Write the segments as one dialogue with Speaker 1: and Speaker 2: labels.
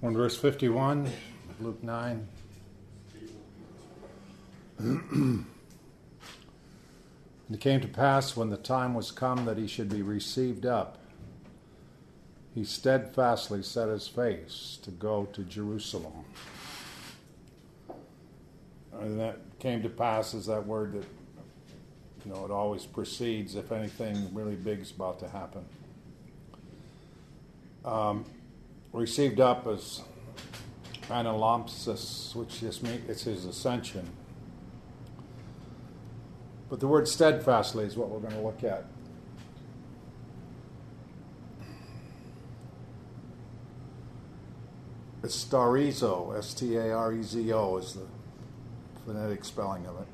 Speaker 1: On verse 51, Luke 9. And it came to pass when the time was come that he should be received up, he steadfastly set his face to go to Jerusalem. And that came to pass is that word that, it always precedes if anything really big is about to happen. Received up as analampsis, which just means it's his ascension. But the word steadfastly is what we're going to look at. It's starizo, S-T-A-R-E-Z-O is the phonetic spelling of it.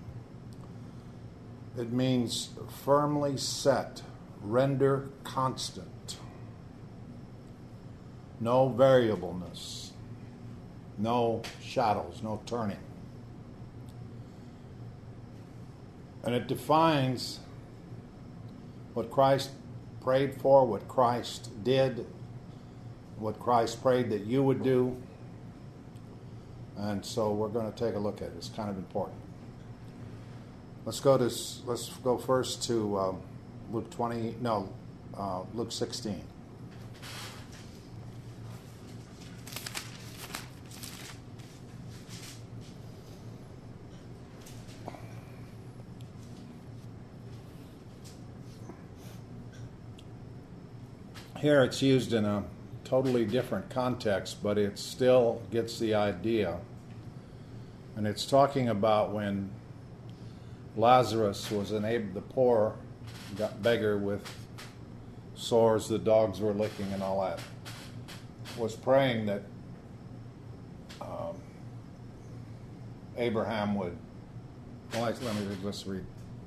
Speaker 1: It means firmly set, render constant. No variableness, no shadows, no turning. And it defines what Christ prayed for, what Christ did, what Christ prayed that you would do. And so we're going to take a look at it. It's kind of important. Let's go first to Luke 16. Here it's used in a totally different context, but it still gets the idea. And it's talking about when Lazarus was the poor beggar with sores the dogs were licking and all that, was praying that Abraham would. Well, let me just read.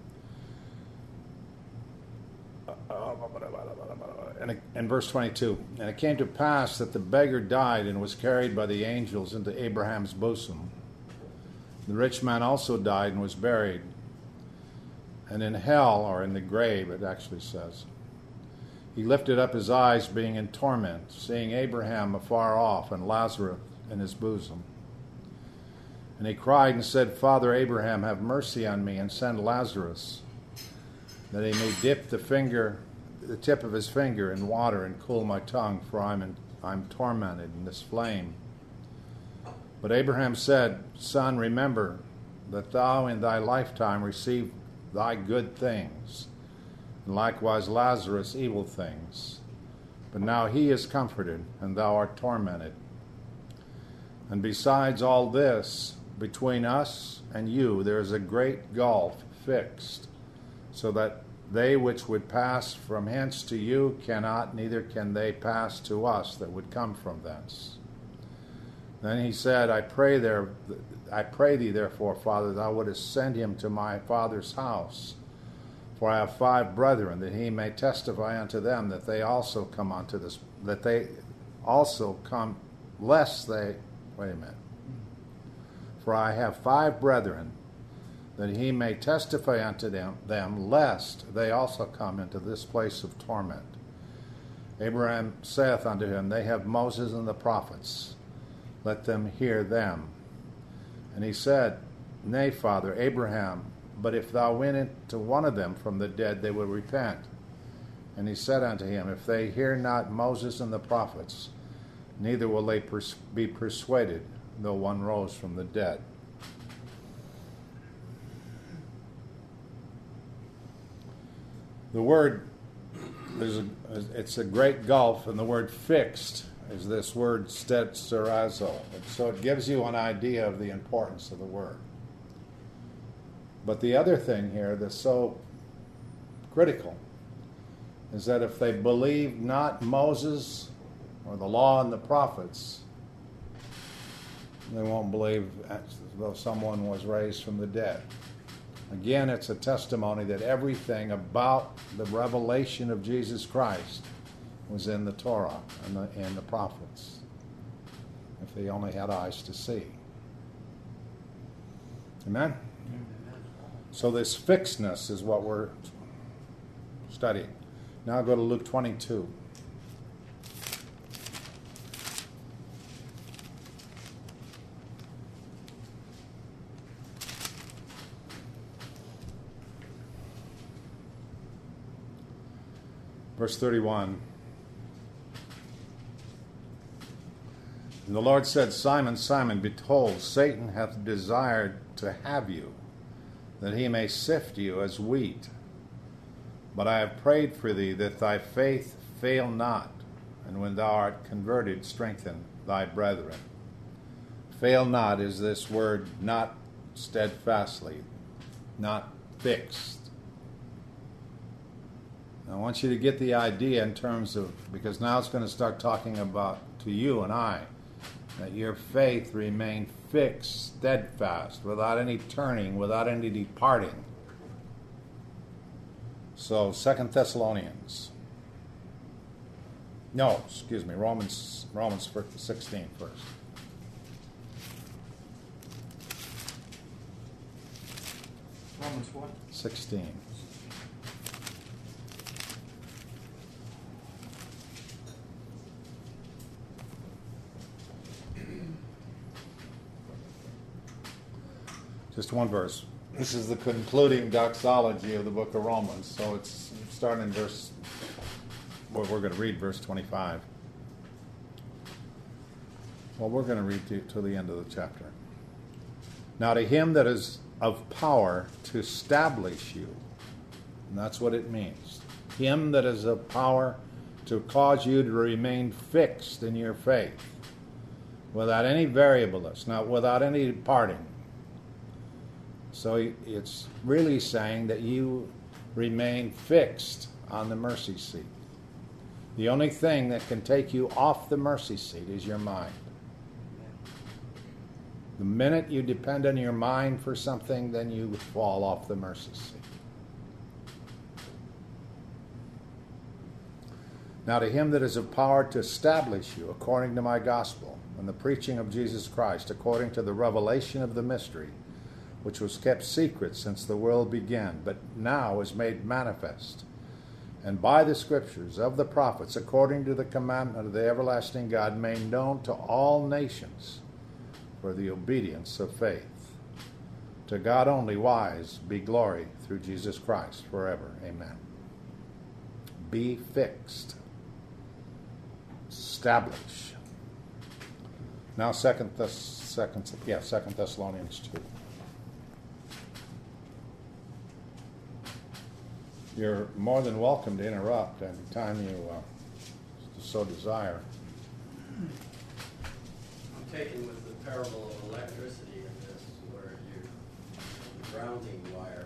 Speaker 1: In verse 22, and it came to pass that the beggar died and was carried by the angels into Abraham's bosom. The rich man also died and was buried. And in hell, or in the grave, it actually says, he lifted up his eyes, being in torment, seeing Abraham afar off and Lazarus in his bosom. And he cried and said, Father Abraham, have mercy on me, and send Lazarus, that he may dip the tip of his finger in water and cool my tongue, for I'm tormented in this flame. But Abraham said, Son, remember that thou in thy lifetime received thy good things, and likewise Lazarus evil things. But now he is comforted, and thou art tormented. And besides all this, between us and you there is a great gulf fixed, so that they which would pass from hence to you cannot, neither can they pass to us that would come from thence. Then he said, I pray thee therefore, Father, thou wouldest send him to my father's house. For I have 5 brethren, that he may testify unto them that they also come unto this, that they also come, lest they, wait a minute. For I have 5 brethren, that he may testify unto them, lest they also come into this place of torment. Abraham saith unto him, They have Moses and the prophets, let them hear them. And he said, Nay, Father Abraham, but if thou win into one of them from the dead, they will repent. And he said unto him, If they hear not Moses and the prophets, neither will they be persuaded, though one rose from the dead. The word, it's a great gulf, and the word fixed is this word stetserazo. So it gives you an idea of the importance of the word. But the other thing here that's so critical is that if they believe not Moses or the law and the prophets, they won't believe as though someone was raised from the dead. Again, it's a testimony that everything about the revelation of Jesus Christ was in the Torah and the prophets, if they only had eyes to see. Amen? So this fixedness is what we're studying. Now go to Luke 22. Verse 31. And the Lord said, Simon, Simon, behold, Satan hath desired to have you, that he may sift you as wheat. But I have prayed for thee, that thy faith fail not, and when thou art converted, strengthen thy brethren. Fail not is this word, not steadfastly, not fixed. I want you to get the idea in terms of, because now it's going to start talking about to you and I, that your faith remain fixed, steadfast, without any turning, without any departing. So 2 Thessalonians. No, excuse me, Romans 16 first.
Speaker 2: Romans what?
Speaker 1: 16. Just one verse. This is the concluding doxology of the book of Romans. So it's starting in we're going to read verse 25. Well, we're going to read to the end of the chapter. Now to him that is of power to establish you, and that's what it means. Him that is of power to cause you to remain fixed in your faith, without any variableness, not without any departing. So it's really saying that you remain fixed on the mercy seat. The only thing that can take you off the mercy seat is your mind. The minute you depend on your mind for something, then you fall off the mercy seat. Now to him that is of power to establish you according to my gospel and the preaching of Jesus Christ, according to the revelation of the mystery, which was kept secret since the world began, but now is made manifest, and by the scriptures of the prophets, according to the commandment of the everlasting God, made known to all nations for the obedience of faith. To God only wise be glory through Jesus Christ forever. Amen. Be fixed. Establish. Now 2 Thessalonians 2. You're more than welcome to interrupt anytime you so desire.
Speaker 3: I'm taken with the parable of electricity in this, where the grounding wire.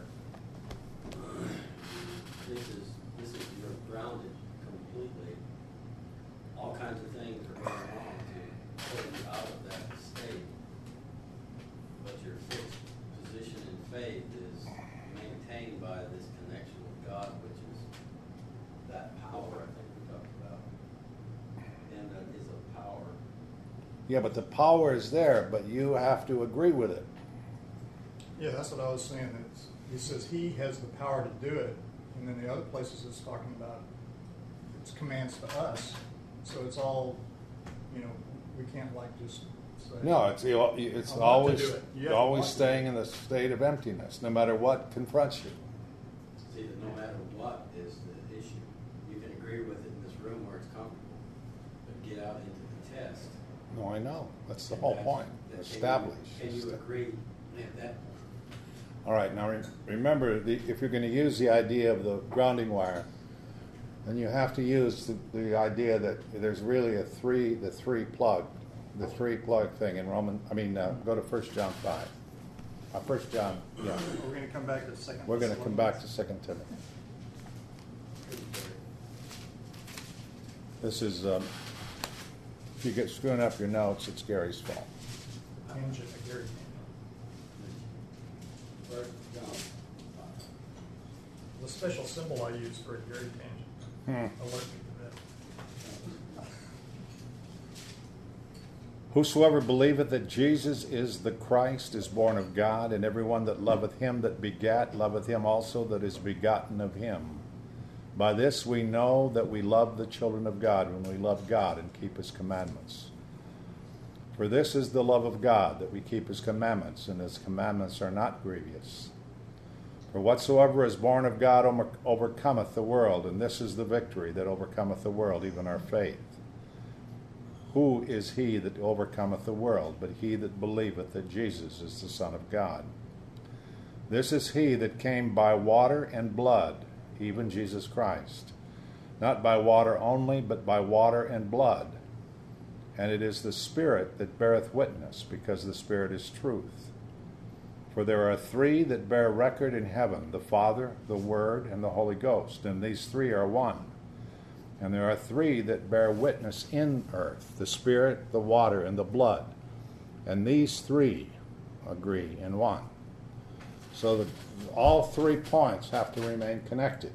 Speaker 3: This is you're grounded completely. All kinds of things are going on to pull you out of that state, but your fixed position in faith is maintained by this connection with God, which is that power I think we talked about, and that is a power.
Speaker 1: Yeah, but the power is there, but you have to agree with it.
Speaker 2: Yeah, that's what I was saying. He says he has the power to do it, and then the other places it's talking about it's commands to us. So it's all, we can't just say.
Speaker 1: No, it's always
Speaker 2: always
Speaker 1: staying in the state of emptiness, no matter what confronts you.
Speaker 3: See, that no matter what is the issue, you can agree with it in this room where it's comfortable, but get out into the test.
Speaker 1: No, I know. That's the whole point. Establish.
Speaker 3: Can you agree at that point?
Speaker 1: All right. Now remember, if you're going to use the idea of the grounding wire, then you have to use the idea that there's really the three plug thing in Roman. Go to 1 John 5. 1 John. Yeah.
Speaker 2: We're going to come back to the second.
Speaker 1: We're going to come back to 2 Timothy. This is. If you get screwing up your notes, it's Gary's fault.
Speaker 2: Tangent, a Gary tangent. The special symbol I use for a Gary tangent. Alert me to that.
Speaker 1: Whosoever believeth that Jesus is the Christ is born of God, and every one that loveth him that begat loveth him also that is begotten of him. By this we know that we love the children of God, when we love God and keep his commandments. For this is the love of God, that we keep his commandments, and his commandments are not grievous. For whatsoever is born of God overcometh the world, and this is the victory that overcometh the world, even our faith. Who is he that overcometh the world, but he that believeth that Jesus is the Son of God? This is he that came by water and blood, even Jesus Christ. Not by water only, but by water and blood. And it is the Spirit that beareth witness, because the Spirit is truth. For there are three that bear record in heaven, the Father, the Word, and the Holy Ghost, and these three are one. And there are three that bear witness in earth, the Spirit, the water, and the blood. And these three agree in one. So that all 3 points have to remain connected.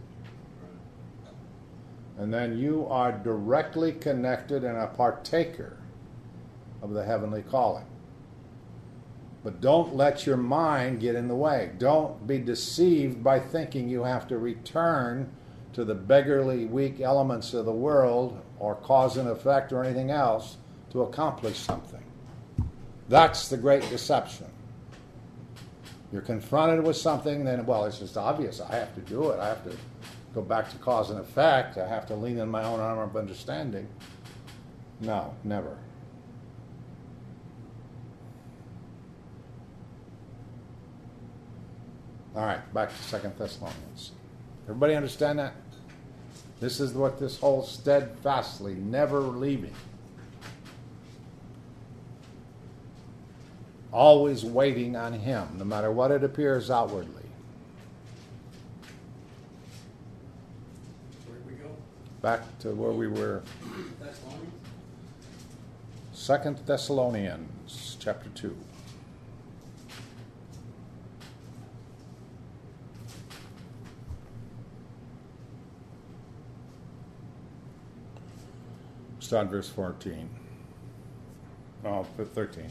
Speaker 1: And then you are directly connected and a partaker of the heavenly calling. But don't let your mind get in the way. Don't be deceived by thinking you have to return to the beggarly, weak elements of the world or cause and effect or anything else to accomplish something. That's the great deception. You're confronted with something, then, well, it's just obvious. I have to do it. I have to go back to cause and effect. I have to lean in my own armor of understanding. No, never. All right, back to 2 Thessalonians. Everybody understand that? This is what this whole steadfastly, never leaving, always waiting on him, no matter what it appears outwardly.
Speaker 3: Where did we go?
Speaker 1: Back to where we were.
Speaker 3: Thessalonians?
Speaker 1: 2 Thessalonians chapter 2. Start verse 14. Oh, 13.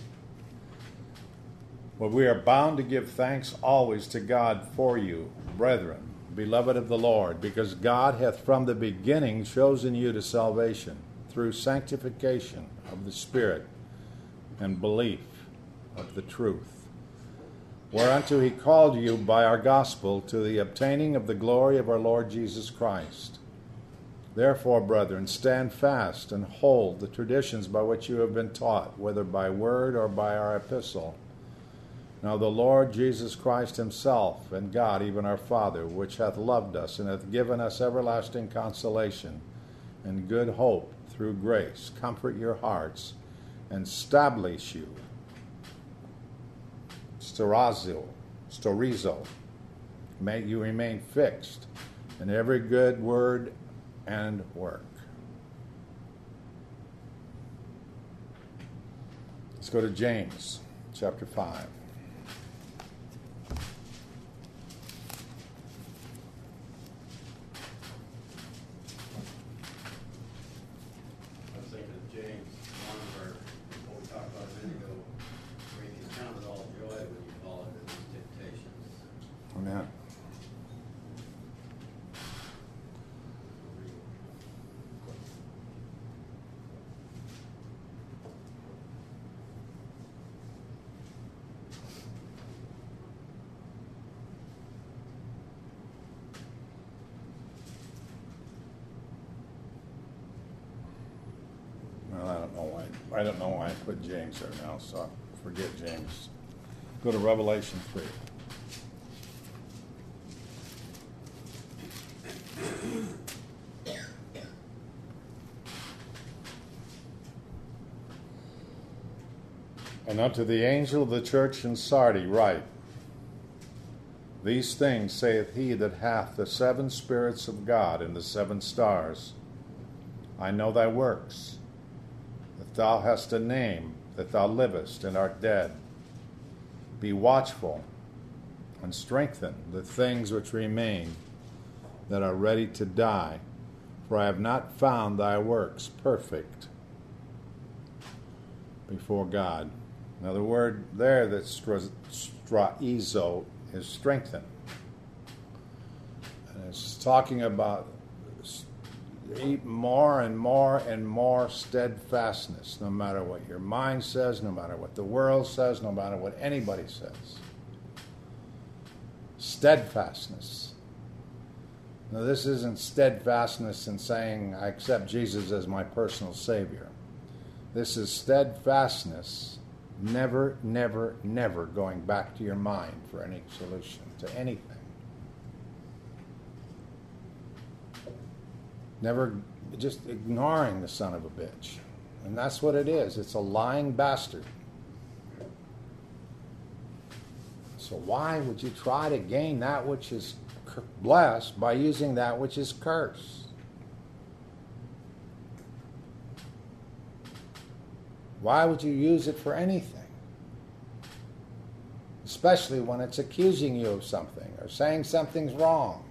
Speaker 1: But we are bound to give thanks always to God for you, brethren, beloved of the Lord, because God hath from the beginning chosen you to salvation, through sanctification of the Spirit and belief of the truth, whereunto he called you by our gospel to the obtaining of the glory of our Lord Jesus Christ. Therefore, brethren, stand fast and hold the traditions by which you have been taught, whether by word or by our epistle. Now the Lord Jesus Christ himself, and God, even our Father, which hath loved us and hath given us everlasting consolation and good hope through grace, comfort your hearts and establish you. Storizo. May you remain fixed in every good word and work. Let's go to James chapter 5. Amen. Well, I don't know why I put James there now, so forget James. Go to Revelation 3. And unto the angel of the church in Sardis write, These things saith he that hath the 7 spirits of God and the 7 stars. I know thy works, that thou hast a name, that thou livest and art dead. Be watchful and strengthen the things which remain that are ready to die, for I have not found thy works perfect before God. Now the word there that's straizo is strengthen. And it's talking about more and more and more steadfastness, no matter what your mind says, no matter what the world says, no matter what anybody says. Steadfastness. Now, this isn't steadfastness in saying, I accept Jesus as my personal Savior. This is steadfastness, never, never, never going back to your mind for any solution to anything. Never just ignoring the son of a bitch. And that's what it is. It's a lying bastard. So why would you try to gain that which is blessed by using that which is cursed? Why would you use it for anything? Especially when it's accusing you of something or saying something's wrong.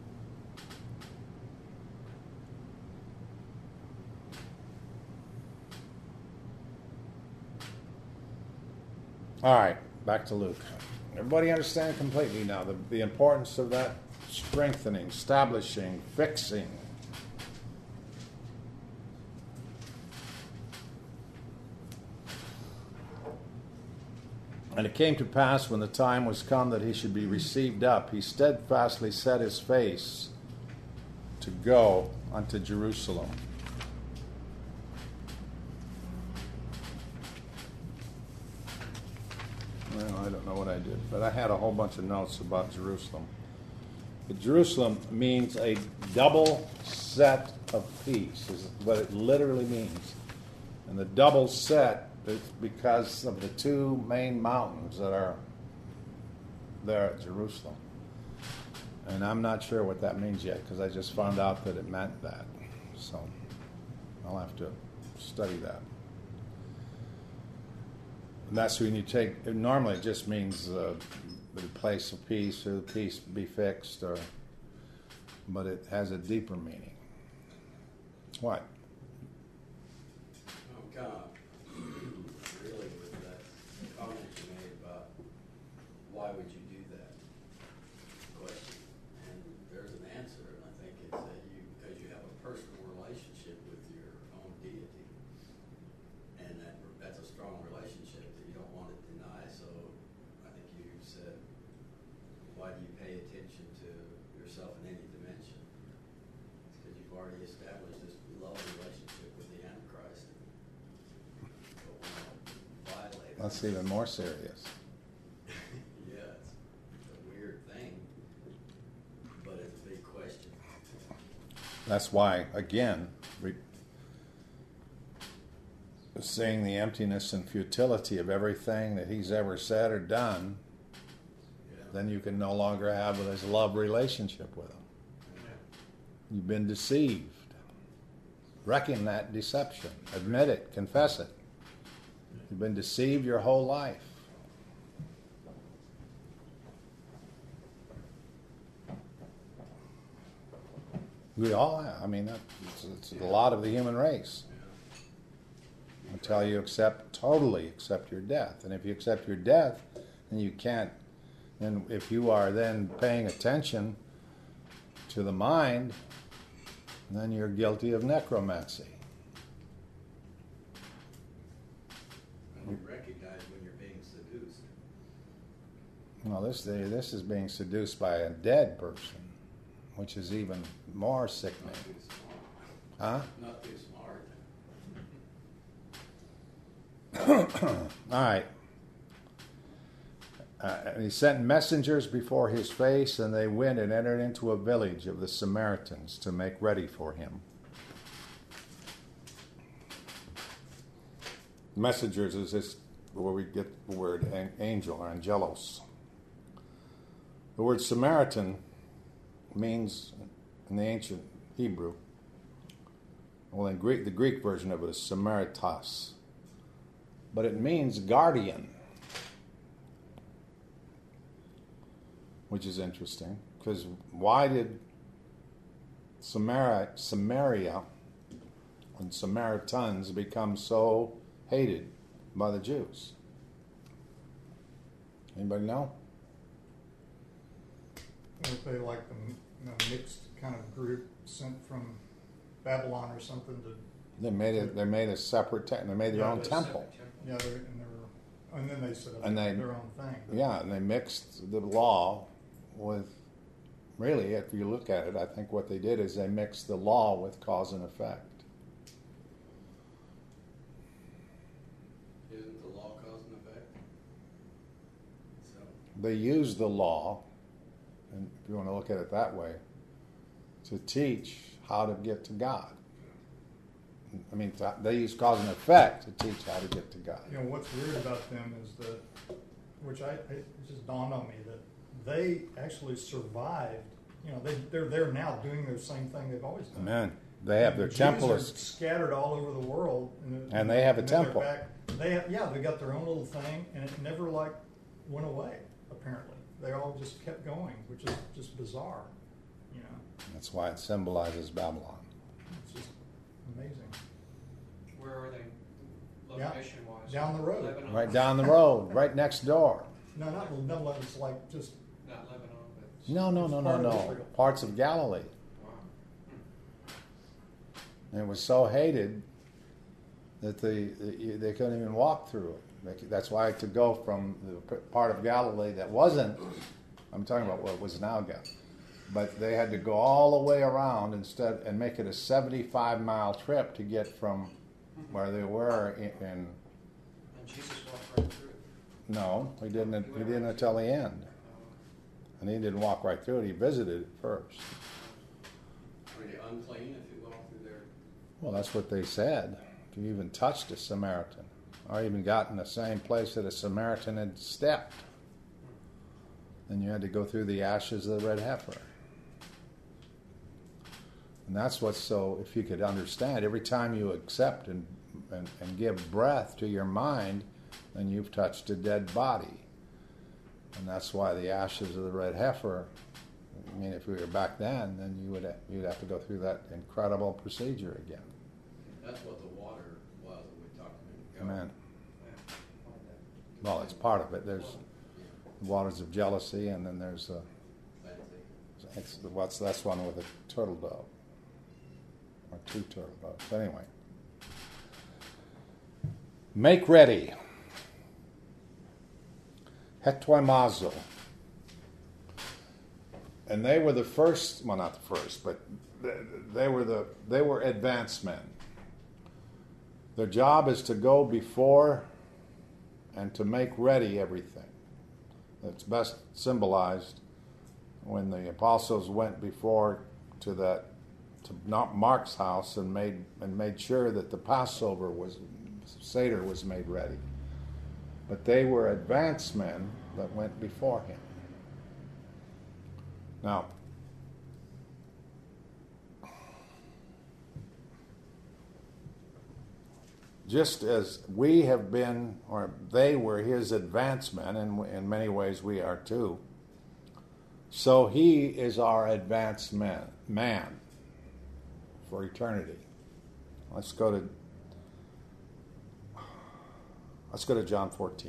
Speaker 1: All right, back to Luke. Everybody understand completely now the importance of that strengthening, establishing, fixing. And it came to pass when the time was come that he should be received up, he steadfastly set his face to go unto Jerusalem. Well, I don't know what I did, but I had a whole bunch of notes about Jerusalem. But Jerusalem means a double set of peace, is what it literally means. And the double set is because of the two main mountains that are there at Jerusalem. And I'm not sure what that means yet, because I just found out that it meant that. So I'll have to study that. And that's when you take, normally it just means the place of peace, or the peace be fixed, but it has a deeper meaning. What?
Speaker 3: I'm kind of really with that comment you made about why would you do that question. And there's an answer, and I think it's that because you have a personal relationship with your own deity. And that's a strong relationship that you don't want to deny. So I think you said, why do you pay attention to yourself in any dimension? It's because you've already established this love relationship with the Antichrist. Don't want to violate it.
Speaker 1: That's even more serious.
Speaker 3: Yeah, it's a weird thing, but it's a big question.
Speaker 1: That's why, again, seeing the emptiness and futility of everything that he's ever said or done, then you can no longer have this love relationship with him. You've been deceived. Reckon that deception. Admit it. Confess it. You've been deceived your whole life. We all have. I mean, it's a lot of the human race. Until you totally accept your death. And if you accept your death, then you can't, then if you are then paying attention to the mind, then you're guilty of necromancy.
Speaker 3: And you recognize when you're being seduced.
Speaker 1: Well, this is being seduced by a dead person, which is even more sickening.
Speaker 3: Not too smart.
Speaker 1: Huh?
Speaker 3: Not too smart.
Speaker 1: All right. And he sent messengers before his face, and they went and entered into a village of the Samaritans to make ready for him. Messengers is this where we get the word angel or angelos. The word Samaritan means, in the ancient Hebrew, well, in Greek, the Greek version of it is Samaritas, but it means guardian, which is interesting, because why did Samaria and Samaritans become so hated by the Jews? Anybody know?
Speaker 2: Weren't they like the mixed kind of group sent from Babylon or something to?
Speaker 1: They made a separate. They made their own temple.
Speaker 2: Yeah, and then they set up
Speaker 1: And
Speaker 2: their own thing.
Speaker 1: Yeah, and they mixed the law with, really, if you look at it, I think what they did is they mixed the law with cause and effect.
Speaker 3: Isn't the law cause and effect? So,
Speaker 1: They used the law, and if you want to look at it that way, to teach how to get to God. I mean, they use cause and effect to teach how to get to God.
Speaker 2: You know, what's weird about them is that, which it just dawned on me, that they actually survived. You know, they're there now doing the same thing they've always done.
Speaker 1: Amen. They have their
Speaker 2: Jews
Speaker 1: temple
Speaker 2: are
Speaker 1: is,
Speaker 2: scattered all over the world,
Speaker 1: and they have a
Speaker 2: then they're
Speaker 1: temple.
Speaker 2: back. They got their own little thing, and it never went away. Apparently, they all just kept going, which is just bizarre. You know,
Speaker 1: That's why it symbolizes Babylon.
Speaker 2: it's just amazing.
Speaker 4: Where are they
Speaker 2: Yeah,
Speaker 4: location-wise?
Speaker 2: down the road.
Speaker 4: Lebanon.
Speaker 1: Right down the road, right next door.
Speaker 2: No, it's like just
Speaker 4: Not Lebanon, but...
Speaker 1: No. Parts of Galilee.
Speaker 4: Wow.
Speaker 1: And it was so hated that they couldn't even walk through it. That's why to go from the part of Galilee that wasn't, I'm talking about what was now Galilee, but they had to go all the way around instead and make it a 75-mile trip to get from where they were in.
Speaker 4: And Jesus walked right through it.
Speaker 1: No, he didn't until the end. And he didn't walk right through it. He visited it first.
Speaker 3: are they unclean if you walk through there?
Speaker 1: Well, that's what they said. If you even touched a Samaritan, or even got in the same place that a Samaritan had stepped, then you had to go through the ashes of the red heifer. And that's what's so, if you could understand, every time you accept and give breath to your mind, then you've touched a dead body. And that's why the ashes of the red heifer, I mean, if we were back then you'd have to go through that incredible procedure again.
Speaker 3: That's what the water was that we talked about.
Speaker 1: Amen. Well, it's part of it. There's the waters of jealousy, and then there's that's one with a turtle dove, or two turtle doves. But anyway, make ready. Hetoimazo. And they were the first, well, not the first, but they were advanced men. Their job is to go before and to make ready everything. It's best symbolized when the apostles went before to Mark's house and made sure that the Passover Seder was made ready. But they were advanced men that went before him. Now, just as we have been, or they were his advanced men, and in many ways we are too, so he is our advanced man for eternity. Let's go to John 14.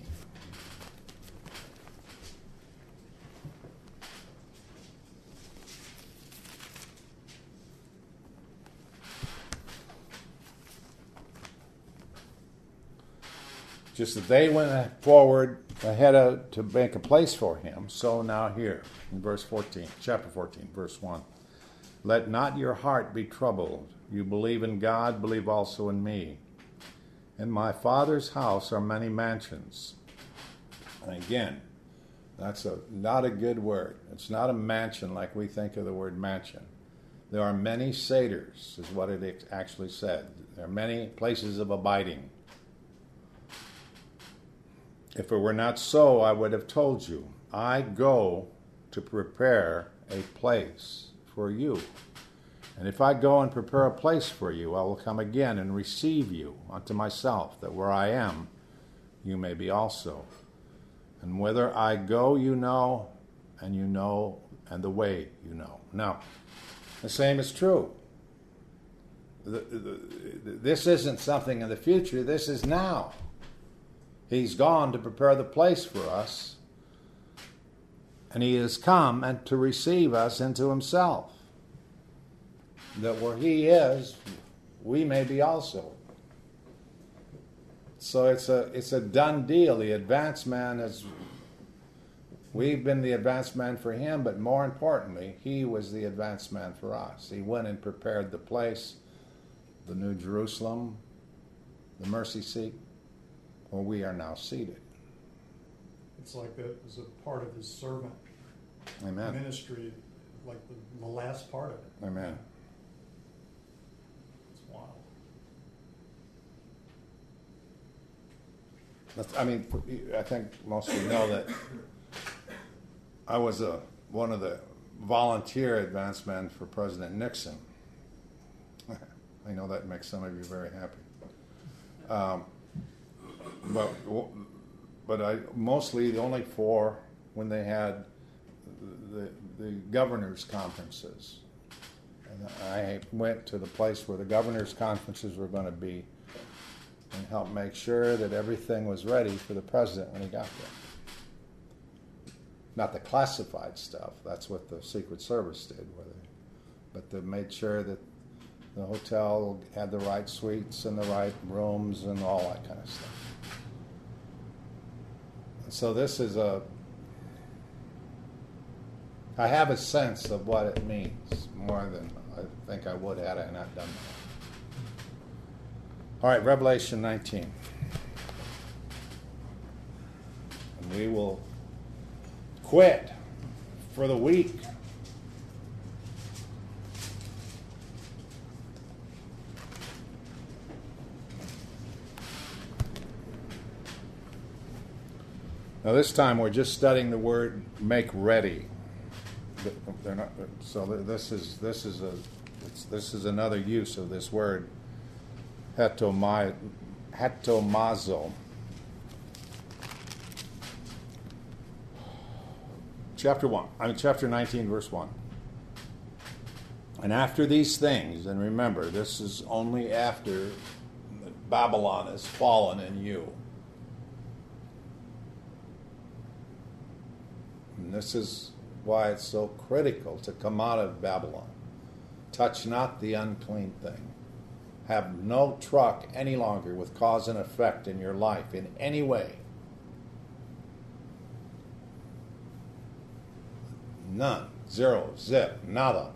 Speaker 1: Just that they went forward ahead to make a place for him, so now here in chapter 14, verse 1. Let not your heart be troubled. You believe in God, believe also in me. In my Father's house are many mansions. And again, that's not a good word. It's not a mansion like we think of the word mansion. There are many seders, is what it actually said. There are many places of abiding. If it were not so, I would have told you. I go to prepare a place for you. And if I go and prepare a place for you, I will come again and receive you unto myself, that where I am, you may be also. And whither I go, you know, and the way you know. Now, the same is true. This isn't something in the future. This is now. He's gone to prepare the place for us, and he has come and to receive us into himself, that where he is, we may be also. So it's a done deal. The advanced man We've been the advanced man for him, but more importantly, he was the advanced man for us. He went and prepared the place, the New Jerusalem, the mercy seat, where we are now seated.
Speaker 2: It's like that was a part of his servant
Speaker 1: Amen.
Speaker 2: ministry, like the last part of it.
Speaker 1: Amen.
Speaker 2: It's wild.
Speaker 1: I think most of you know that I was one of the volunteer advanced men for President Nixon. I know that makes some of you very happy. But I mostly the only four when they had the governors' conferences. And I went to the place where the governors' conferences were going to be and helped make sure that everything was ready for the president when he got there. Not the classified stuff. That's what the Secret Service did. But they made sure that the hotel had the right suites and the right rooms and all that kind of stuff. So this is I have a sense of what it means more than I think I would had I not done that. All right, Revelation 19. And we will quit for the week. Now this time we're just studying the word "make ready." They're not, so this is another use of this word hetomazo. Chapter 19, verse 1. And after these things, and remember, this is only after Babylon has fallen in you. And this is why it's so critical to come out of Babylon. Touch not the unclean thing. Have no truck any longer with cause and effect in your life in any way. None. Zero. Zip. Nada.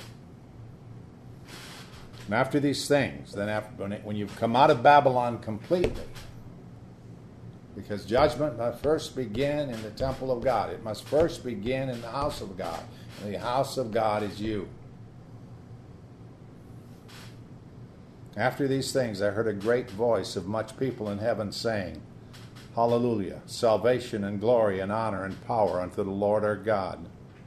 Speaker 1: And after these things, then when you've come out of Babylon completely, because judgment must first begin in the temple of God. It must first begin in the house of God. And the house of God is you. After these things, I heard a great voice of much people in heaven saying, Hallelujah! Salvation and glory and honor and power unto the Lord our God.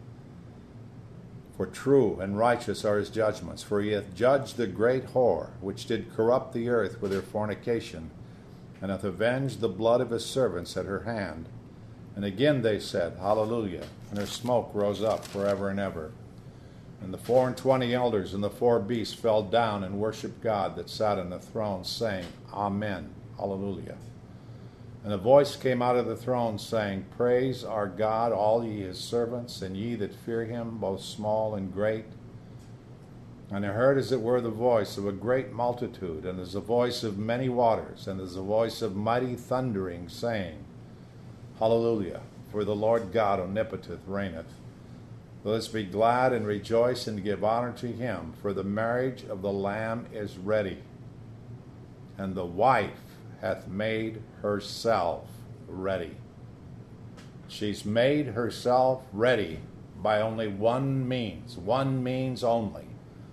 Speaker 1: For true and righteous are his judgments. For he hath judged the great whore, which did corrupt the earth with her fornication, and hath avenged the blood of his servants at her hand. And again they said, Hallelujah! And her smoke rose up forever and ever. And the 24 elders and the 4 beasts fell down and worshipped God that sat on the throne, saying, Amen, Hallelujah. And a voice came out of the throne, saying, Praise our God, all ye his servants, and ye that fear him, both small and great. And I heard as it were the voice of a great multitude, and as the voice of many waters, and as the voice of mighty thundering, saying, Hallelujah, for the Lord God omnipotent reigneth. Let us be glad and rejoice and give honor to him, for the marriage of the Lamb is ready, and the wife hath made herself ready. She's made herself ready by only one means only.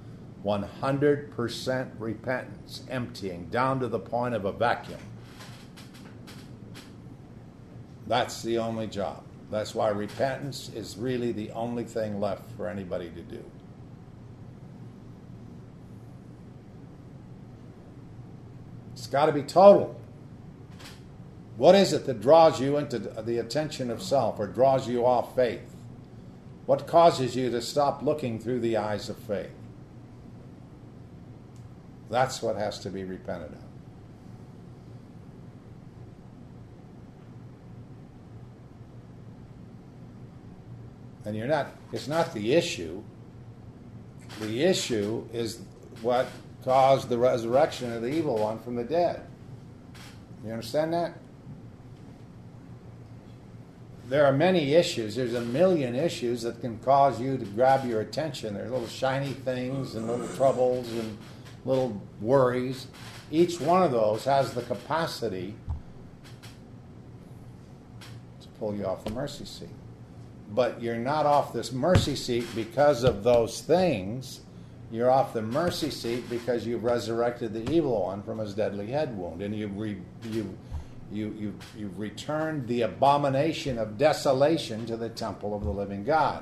Speaker 1: 100% repentance, emptying down to the point of a vacuum. That's the only job. That's why repentance is really the only thing left for anybody to do. It's got to be total. What is it that draws you into the attention of self or draws you off faith? What causes you to stop looking through the eyes of faith? That's what has to be repented of. And it's not the issue. The issue is what caused the resurrection of the evil one from the dead. You understand that? there are many issues. There's a million issues that can cause you to grab your attention. There are little shiny things and little troubles and little worries. Each one of those has the capacity to pull you off the mercy seat. But you're not off this mercy seat because of those things. You're off the mercy seat because you've resurrected the evil one from his deadly head wound, and you've returned the abomination of desolation to the temple of the living God.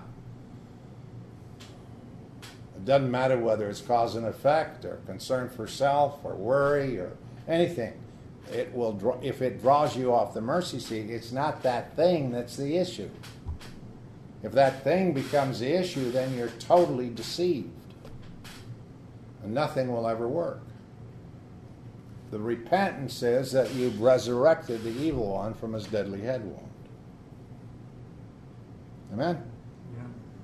Speaker 1: It doesn't matter whether it's cause and effect or concern for self or worry or anything. It will, if it draws you off the mercy seat, it's not that thing that's the issue. If that thing becomes the issue, then you're totally deceived. And nothing will ever work. The repentance is that you've resurrected the evil one from his deadly head wound. Amen?
Speaker 2: Yeah.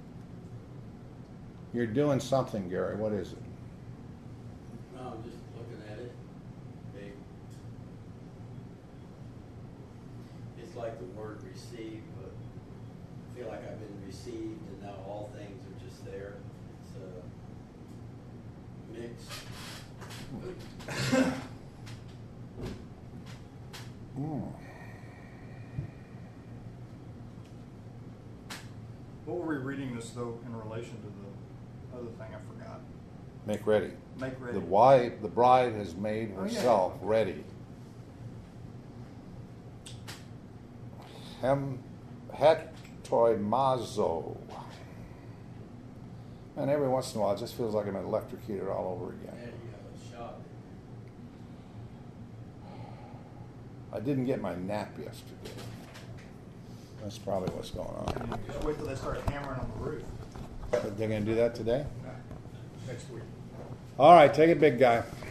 Speaker 1: You're doing something, Gary. What is it?
Speaker 3: No, I'm just looking at it. Big. It's like the word receive, but I feel like I've been received and now all things are just there. It's mixed.
Speaker 2: What were we reading this though in relation to the other thing I forgot?
Speaker 1: Make ready.
Speaker 2: Make ready.
Speaker 1: The bride has made herself ready. Hetoimazo. And every once in a while, it just feels like I'm electrocuted all over again.
Speaker 3: And you have a shot.
Speaker 1: I didn't get my nap yesterday. That's probably what's going on.
Speaker 2: Just wait till they start hammering on the roof
Speaker 1: They're going to do that today?
Speaker 2: next week.
Speaker 1: All right, take it, big guy.